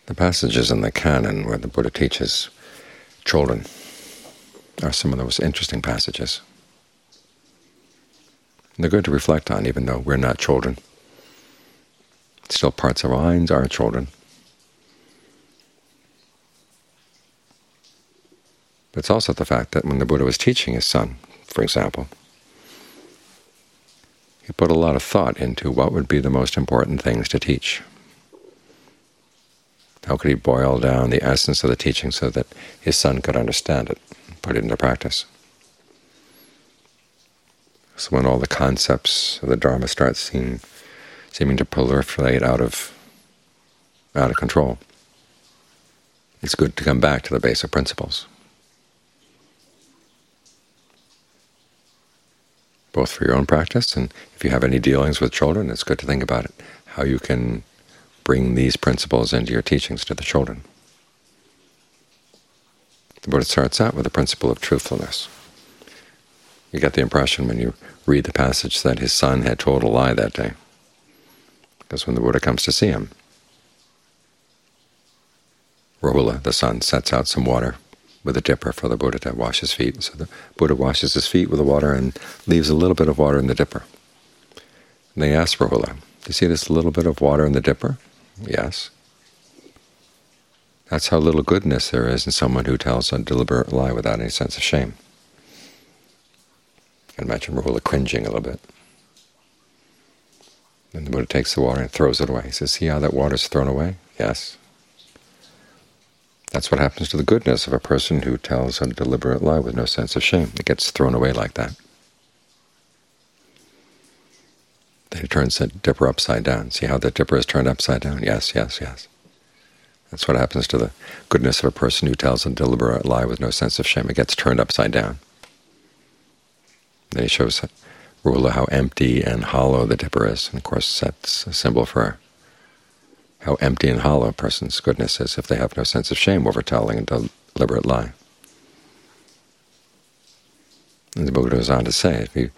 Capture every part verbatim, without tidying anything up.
The passages in the canon where the Buddha teaches children are some of the most interesting passages. They're good to reflect on, even though we're not children. Still, parts of our minds are children. But it's also the fact that when the Buddha was teaching his son, for example, he put a lot of thought into what would be the most important things to teach. How could he boil down the essence of the teaching so that his son could understand it and put it into practice? So when all the concepts of the Dharma start seem, seeming to proliferate out of, out of control, it's good to come back to the basic principles, both for your own practice, and if you have any dealings with children, it's good to think about it, how you can bring these principles into your teachings to the children. The Buddha starts out with the principle of truthfulness. You get the impression when you read the passage that his son had told a lie that day, because when the Buddha comes to see him, Rahula, the son, sets out some water with a dipper for the Buddha to wash his feet. So the Buddha washes his feet with the water and leaves a little bit of water in the dipper. And they ask Rahula, "Do you see this little bit of water in the dipper?" "Yes." That's how little goodness there is in someone who tells a deliberate lie without any sense of shame. I can imagine Rahula cringing a little bit. Then the Buddha takes the water and throws it away. He says, "See how that water's thrown away?" "Yes." That's what happens to the goodness of a person who tells a deliberate lie with no sense of shame. It gets thrown away like that. Then he turns the dipper upside down. See how the dipper is turned upside down? Yes, yes, yes. That's what happens to the goodness of a person who tells a deliberate lie with no sense of shame. It gets turned upside down. Then he shows Rahula how empty and hollow the dipper is. And of course that's a symbol for how empty and hollow a person's goodness is if they have no sense of shame over telling a deliberate lie. And the Buddha goes on to say, if you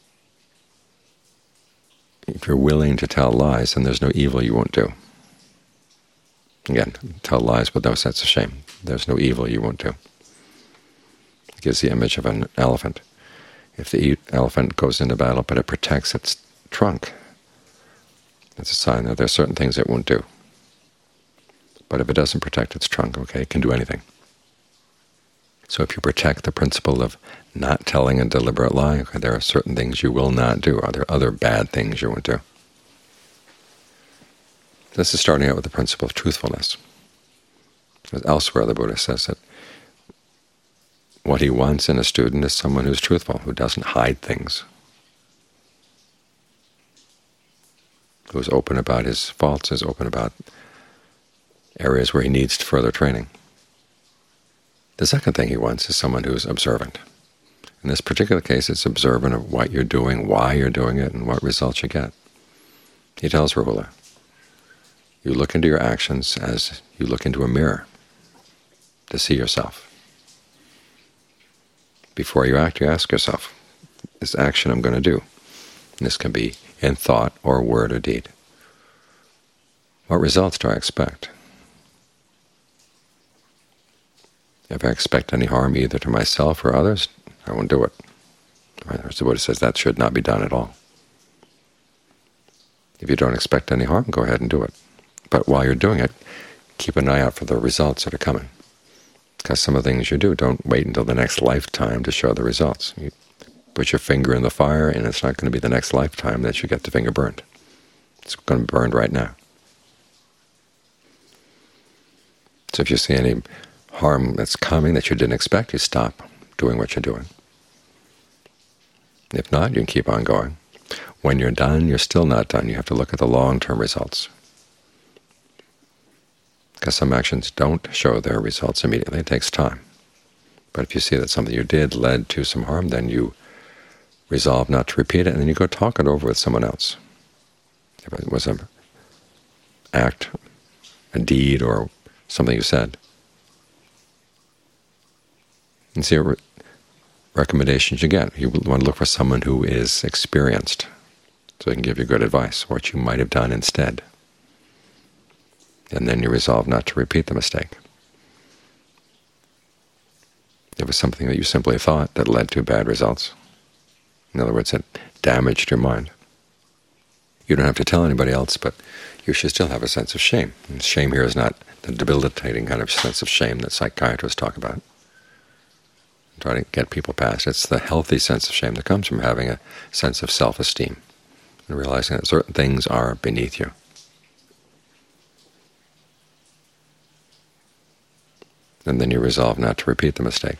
If you're willing to tell lies, then there's no evil you won't do. Again, tell lies with no sense of shame. There's no evil you won't do. It gives the image of an elephant. If the elephant goes into battle but it protects its trunk, it's a sign that there are certain things it won't do. But if it doesn't protect its trunk, okay, it can do anything. So if you protect the principle of not telling a deliberate lie, okay, there are certain things you will not do. Are there other bad things you won't do? This is starting out with the principle of truthfulness. Elsewhere the Buddha says that what he wants in a student is someone who's truthful, who doesn't hide things, who's open about his faults, is open about areas where he needs further training. The second thing he wants is someone who is observant. In this particular case, it's observant of what you're doing, why you're doing it, and what results you get. He tells Rahula, you look into your actions as you look into a mirror to see yourself. Before you act, you ask yourself, this action I'm going to do, and this can be in thought or word or deed, what results do I expect? If I expect any harm either to myself or others, I won't do it. As the Buddha says, that should not be done at all. If you don't expect any harm, go ahead and do it. But while you're doing it, keep an eye out for the results that are coming. Because some of the things you do, don't wait until the next lifetime to show the results. You put your finger in the fire, and it's not going to be the next lifetime that you get the finger burned. It's going to be burned right now. So if you see any harm that's coming that you didn't expect, you stop doing what you're doing. If not, you can keep on going. When you're done, you're still not done. You have to look at the long-term results. Because some actions don't show their results immediately. It takes time. But if you see that something you did led to some harm, then you resolve not to repeat it, and then you go talk it over with someone else. If it was an act, a deed, or something you said. And see what recommendations you get. You want to look for someone who is experienced, so they can give you good advice, what you might have done instead. and then you resolve not to repeat the mistake. It was something that you simply thought that led to bad results. In other words, it damaged your mind. You don't have to tell anybody else, but you should still have a sense of shame. And shame here is not the debilitating kind of sense of shame that psychiatrists talk about, try to get people past. It's the healthy sense of shame that comes from having a sense of self-esteem and realizing that certain things are beneath you. And then you resolve not to repeat the mistake.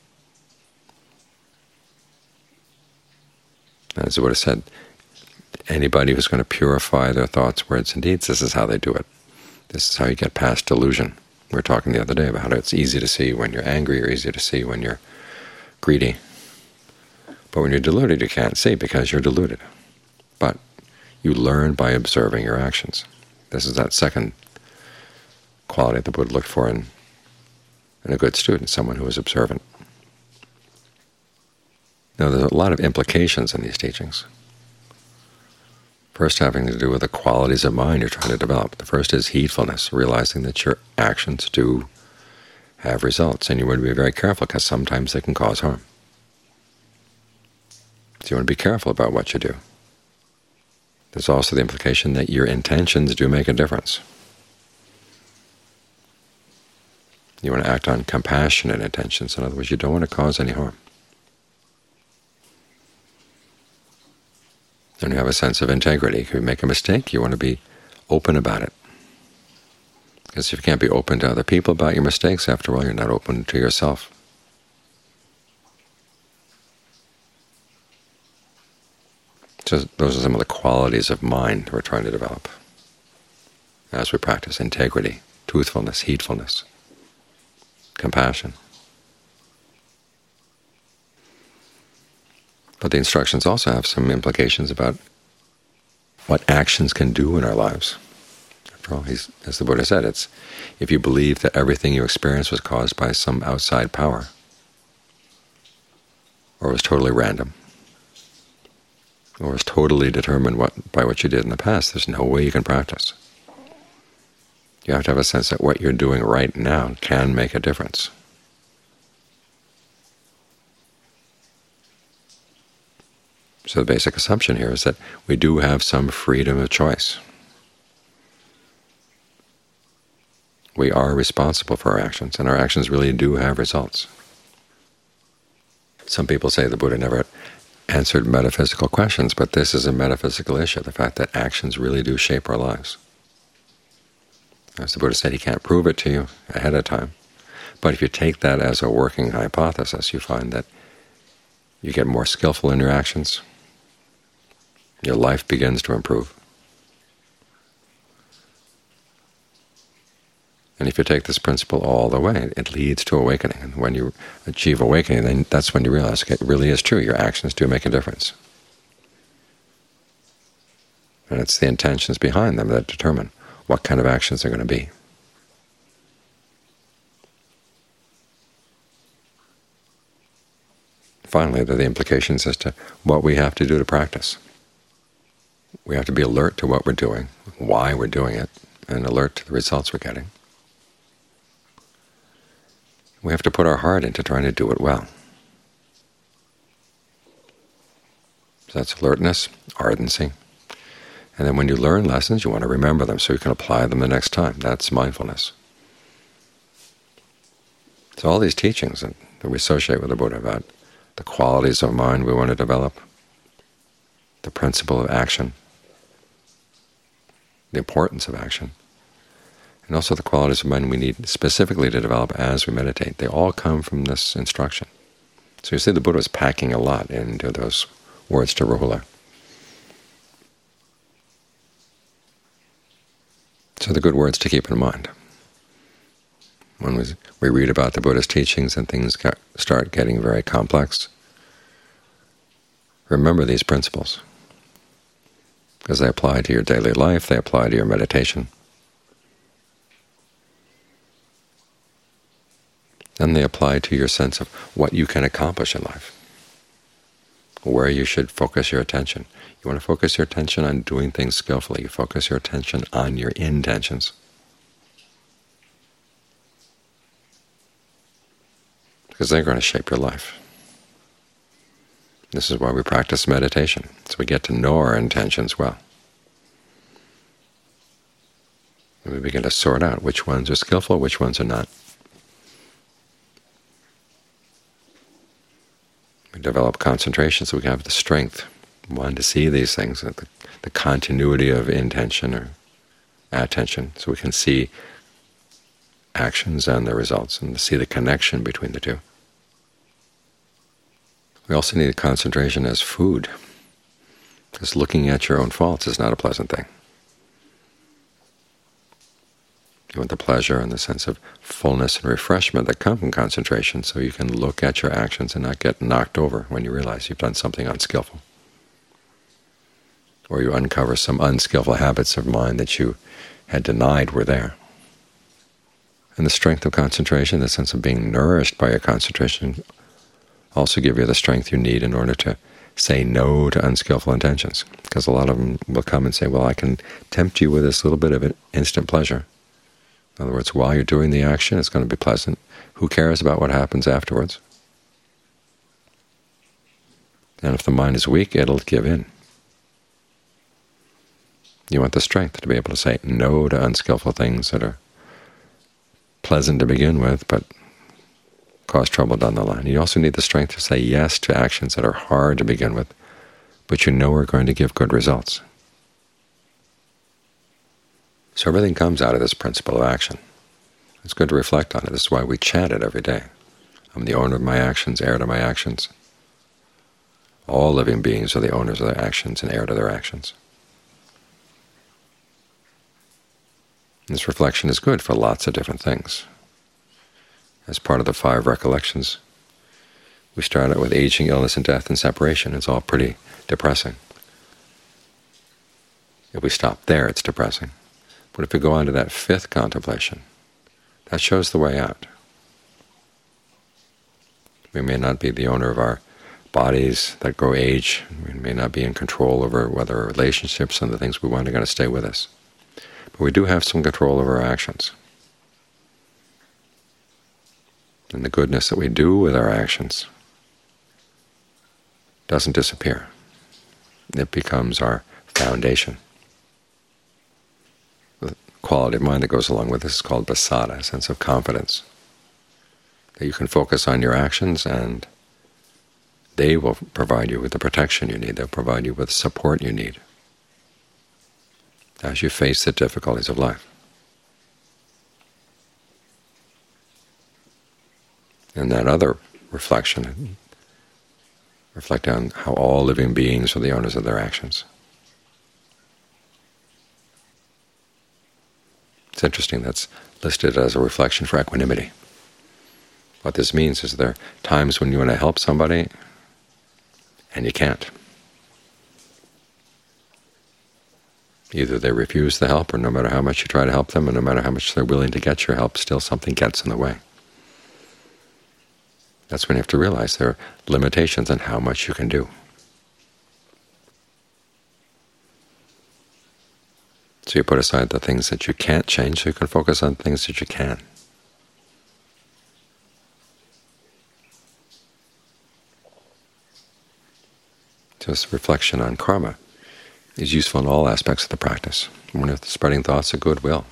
As the Buddha said, anybody who's going to purify their thoughts, words, and deeds, this is how they do it. This is how you get past delusion. We were talking the other day about how it's easy to see when you're angry or easy to see when you're greedy. But when you're deluded, you can't see because you're deluded. But you learn by observing your actions. This is that second quality the Buddha looked for in, in a good student, someone who is observant. Now, there's a lot of implications in these teachings. First, having to do with the qualities of mind you're trying to develop. The first is heedfulness, realizing that your actions do have results, and you want to be very careful because sometimes they can cause harm. So you want to be careful about what you do. There's also the implication that your intentions do make a difference. You want to act on compassionate intentions. In other words, you don't want to cause any harm. And you have a sense of integrity. If you make a mistake, you want to be open about it. Because if you can't be open to other people about your mistakes, after all, you're not open to yourself. So those are some of the qualities of mind we're trying to develop as we practice integrity, truthfulness, heedfulness, compassion. But the instructions also have some implications about what actions can do in our lives. After all, he's, as the Buddha said, it's if you believe that everything you experience was caused by some outside power or was totally random or was totally determined what, by what you did in the past, there's no way you can practice. You have to have a sense that what you're doing right now can make a difference. So the basic assumption here is that we do have some freedom of choice. We are responsible for our actions, and our actions really do have results. Some people say the Buddha never answered metaphysical questions, but this is a metaphysical issue, the fact that actions really do shape our lives. As the Buddha said, he can't prove it to you ahead of time, but if you take that as a working hypothesis, you find that you get more skillful in your actions, your life begins to improve. And if you take this principle all the way, it leads to awakening. And when you achieve awakening, then that's when you realize okay, it really is true. Your actions do make a difference. And it's the intentions behind them that determine what kind of actions they're going to be. Finally, there are the implications as to what we have to do to practice. We have to be alert to what we're doing, why we're doing it, and alert to the results we're getting. We have to put our heart into trying to do it well. So that's alertness, ardency. And then when you learn lessons, you want to remember them so you can apply them the next time. That's mindfulness. So all these teachings that, that we associate with the Buddha about the qualities of mind we want to develop, the principle of action, the importance of action, and also the qualities of mind we need specifically to develop as we meditate, they all come from this instruction. So you see the Buddha was packing a lot into those words to Rahula. So the good words to keep in mind. When we, we read about the Buddha's teachings and things get, start getting very complex, remember these principles, because they apply to your daily life, they apply to your meditation, and they apply to your sense of what you can accomplish in life, where you should focus your attention. You want to focus your attention on doing things skillfully. You focus your attention on your intentions. because they're going to shape your life. This is why we practice meditation, so we get to know our intentions well. And we begin to sort out which ones are skillful, which ones are not. We develop concentration so we can have the strength, one, to see these things, the, the continuity of intention or attention, so we can see actions and their results, and to see the connection between the two. We also need concentration as food, because looking at your own faults is not a pleasant thing. You want the pleasure and the sense of fullness and refreshment that come from concentration, so you can look at your actions and not get knocked over when you realize you've done something unskillful, or you uncover some unskillful habits of mind that you had denied were there. And the strength of concentration, the sense of being nourished by your concentration, also give you the strength you need in order to say no to unskillful intentions. Because a lot of them will come and say, well, I can tempt you with this little bit of instant pleasure. In other words, while you're doing the action, it's going to be pleasant. Who cares about what happens afterwards? And if the mind is weak, it'll give in. You want the strength to be able to say no to unskillful things that are pleasant to begin with, but cause trouble down the line. You also need the strength to say yes to actions that are hard to begin with, but you know are going to give good results. So everything comes out of this principle of action. It's good to reflect on it. This is why we chant it every day. I'm the owner of my actions, heir to my actions. All living beings are the owners of their actions and heir to their actions. This reflection is good for lots of different things. As part of the five recollections, we start out with aging, illness, and death, and separation. It's all pretty depressing. If we stop there, it's depressing. But if we go on to that fifth contemplation, that shows the way out. We may not be the owner of our bodies that grow age. We may not be in control over whether our relationships and the things we want are going to stay with us. But we do have some control over our actions. And the goodness that we do with our actions doesn't disappear. It becomes our foundation. The quality of mind that goes along with this is called pasada, a sense of confidence, that you can focus on your actions and they will provide you with the protection you need. They'll provide you with the support you need as you face the difficulties of life. And that other reflection, reflect on how all living beings are the owners of their actions. It's interesting that's listed as a reflection for equanimity. What this means is there are times when you want to help somebody and you can't. Either they refuse the help, or no matter how much you try to help them, and no matter how much they're willing to get your help, still something gets in the way. That's when you have to realize there are limitations on how much you can do. So you put aside the things that you can't change so you can focus on things that you can. Just reflection on karma is useful in all aspects of the practice. We're spreading thoughts of goodwill.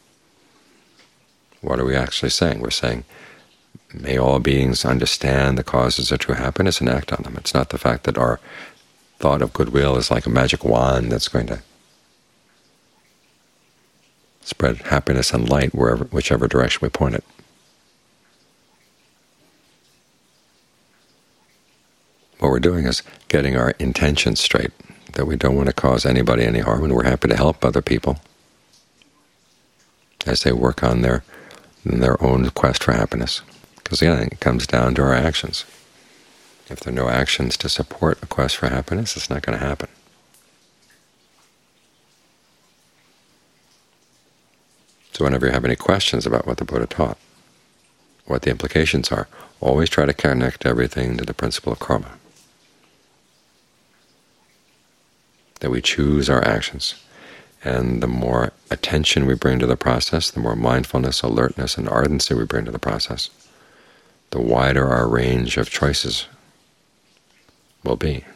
What are we actually saying? We're saying, may all beings understand the causes of true happiness and act on them. It's not the fact that our thought of goodwill is like a magic wand that's going to spread happiness and light wherever, whichever direction we point it. What we're doing is getting our intentions straight, that we don't want to cause anybody any harm, and we're happy to help other people as they work on their, their own quest for happiness. Because again, it comes down to our actions. If there are no actions to support a quest for happiness, it's not going to happen. So whenever you have any questions about what the Buddha taught, what the implications are, always try to connect everything to the principle of karma. That we choose our actions, and the more attention we bring to the process, the more mindfulness, alertness, and ardency we bring to the process, the wider our range of choices will be.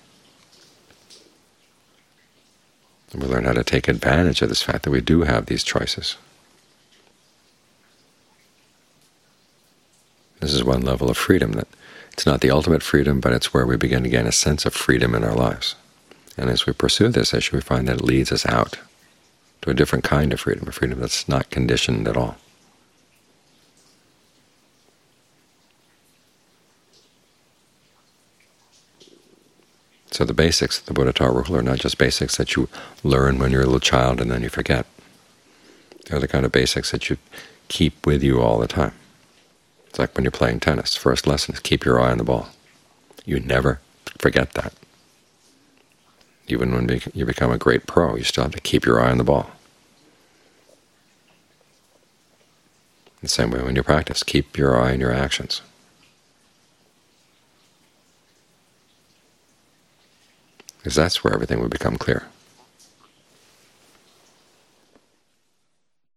And we learn how to take advantage of this fact that we do have these choices. This is one level of freedom, that it's not the ultimate freedom, but it's where we begin to gain a sense of freedom in our lives. And as we pursue this issue, we find that it leads us out to a different kind of freedom, a freedom that's not conditioned at all. So the basics the Buddha taught Rahul are not just basics that you learn when you're a little child and then you forget. They're the kind of basics that you keep with you all the time. It's like when you're playing tennis. First lesson is keep your eye on the ball. You never forget that. Even when you become a great pro, you still have to keep your eye on the ball. The same way when you practice, keep your eye on your actions. Because that's where everything will become clear.